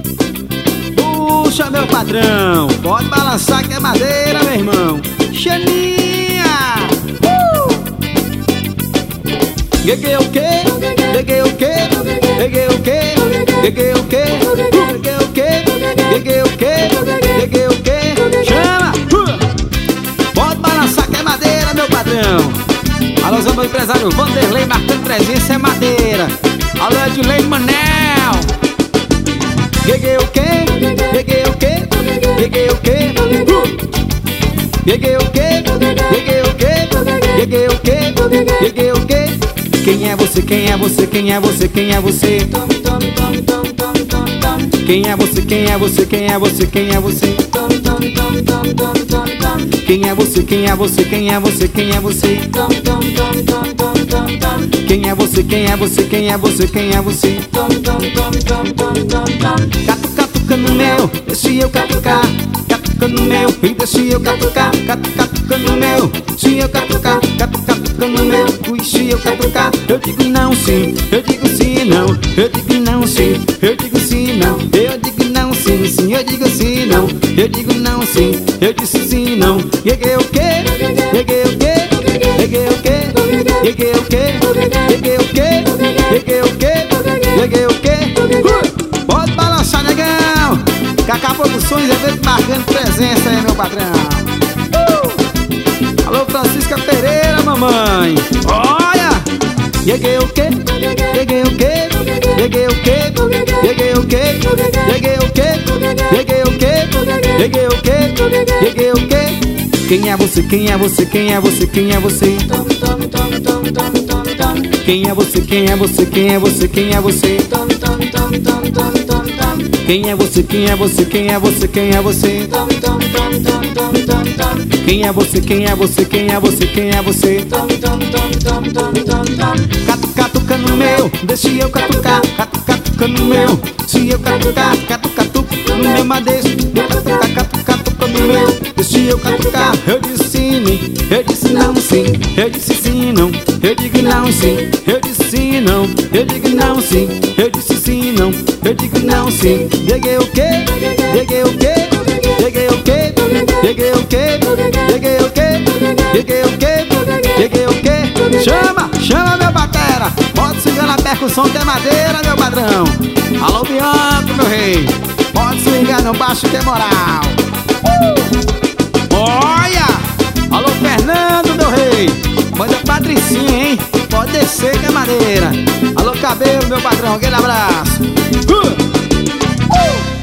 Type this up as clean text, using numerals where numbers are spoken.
Puxa, meu patrão, pode balançar que é madeira, meu irmão. Xaninha! Peguei o quê? Peguei o quê? Peguei o quê? Peguei o quê? Peguei o quê? Peguei o quê? Peguei o quê? Chama! Pode balançar que é madeira, meu patrão. Alô, Zé, meu empresário Vanderlei marcando presença, é madeira. Alô, Edilei Manel. Peguei o quê? Peguei o quê? Peguei o quê? Peguei o quê? Peguei o quê? Peguei o quê? Peguei o quê? Quem é você? Quem é você? Quem é você? Quem é você? Quem é você? Quem é você? Quem é você? Quem é você? Quem é você? Quem é você? Quem é você? Quem é você? Quem é você? Quem é você? Quem é você? Quem é você? Catuca no meu, deixa eu catucar. Catuca no meu, e deixa eu catucar. Catuca no meu, se eu catucar. Catuca no meu, deixa eu catucar. Eu digo não sim, eu digo sim não. Eu digo não sim, eu digo sim não. Eu digo não sim, sim, eu digo sim não. Eu digo não sim, eu disse sim não. Peguei o quê? Peguei o quê? Peguei o quê? Peguei o quê? Peguei o quê? Peguei o quê? Peguei o quê? Pode balançar, negão. Cacá Produções, evento marcando presença aí, meu patrão. Alô, Francisca Pereira, mamãe. Olha! Peguei o quê? Peguei o quê? Peguei o quê? Peguei o quê? Peguei o quê? Peguei o quê? Peguei o quê? Peguei o quê? Quem é você? Quem é você? Quem é você? Quem é você? Quem é você? Quem é você? Quem é você? Quem é você? Quem é você? Quem é você? Quem é você? Quem é você? Quem é você? Quem é você? Quem é você? Quem é você? Catuca no meu, deixa eu catucar. Catuca no meu, se eu catucar. Catuca no meu madeiro. Catuca no meu, deixa eu catucar. Eu disse sim, eu disse não sim. Eu disse sim não, eu digo não sim. Eu disse sim não, eu digo não sim. Eu disse sim não, eu digo não sim. Peguei o quê? Peguei o quê? Peguei o quê? Peguei o quê? Peguei o quê? Peguei o quê? Peguei o quê? Chama, chama meu batera. Pode swingar na percussão que é madeira, meu padrão. Alô, Bianco, meu rei. Pode swingar no baixo que é moral. Olha! Alô, Fernando, meu rei. Manda Patricinha, hein? Pode descer que é madeira. Alô, Cabelo, meu patrão. Aquele abraço.